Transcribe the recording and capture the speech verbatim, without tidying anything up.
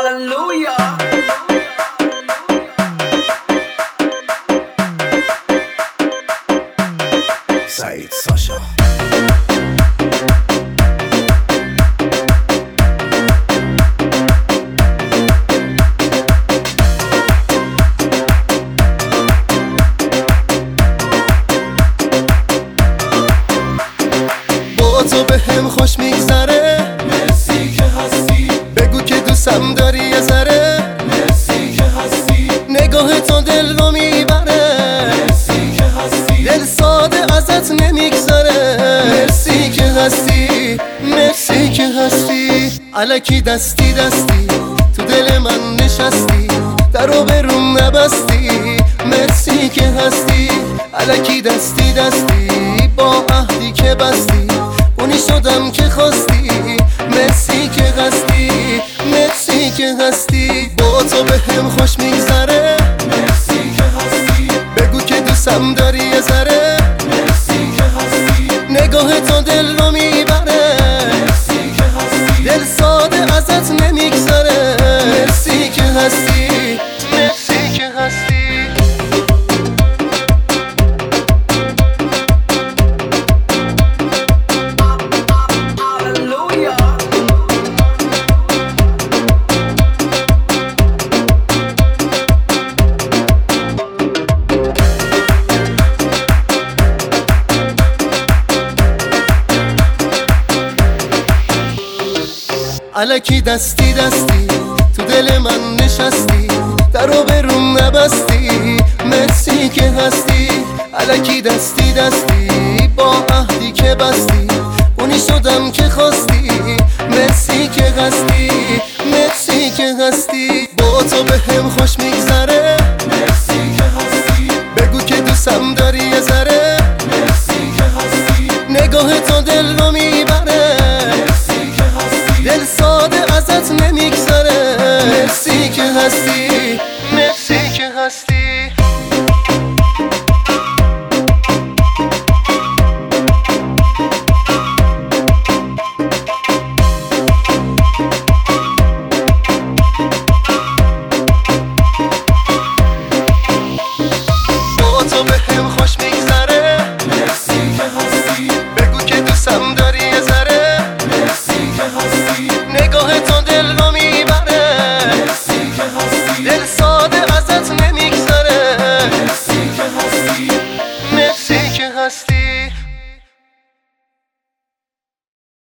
Hallelujah. Said Sasha. با تو به هم خوش میگذره، مرسی که هستی. بگو که دوستم داری یه ذره، مرسی که هستی. نگاه تو دل رو میبره، مرسی که هستی. دل ساده ازت نمیگذره. مرسی که هستی، مرسی که هستی. الکی دستی دستی تو دل من نشستی، درو به روم نبستی. مرسی که هستی، الکی دستی دستی با عهدی که بستی، اونی شدم که خواستی. مرسی که هستی، مرسی که هستی. با تو به هم خوش میگذره، مرسی که هستی. بگو که دوستم داری یه ذره، مرسی که هستی. نگاه تو دل رو میبره، مرسی که هستی. دل ساده ازت نمیگذره. مرسی که هستی، مرسی که هستی. Hallelujah. الکی دستی دستی تو دل من نشستی، درو به روم نبستی. مرسی که هستی، الکی دستی دستی با عهدی که بستی، اونی شدم که خواستی. مرسی که هستی، مرسی که هستی. با تو به هم خوش میگذره، مرسی که هستی. بگو که دوستم داری یه ذره، مرسی که هستی. نگاه تو دل رو میبره، مرسی که هستی. دل ساده ازت نمیگذره. مرسی که هستی، مرسی که هستی.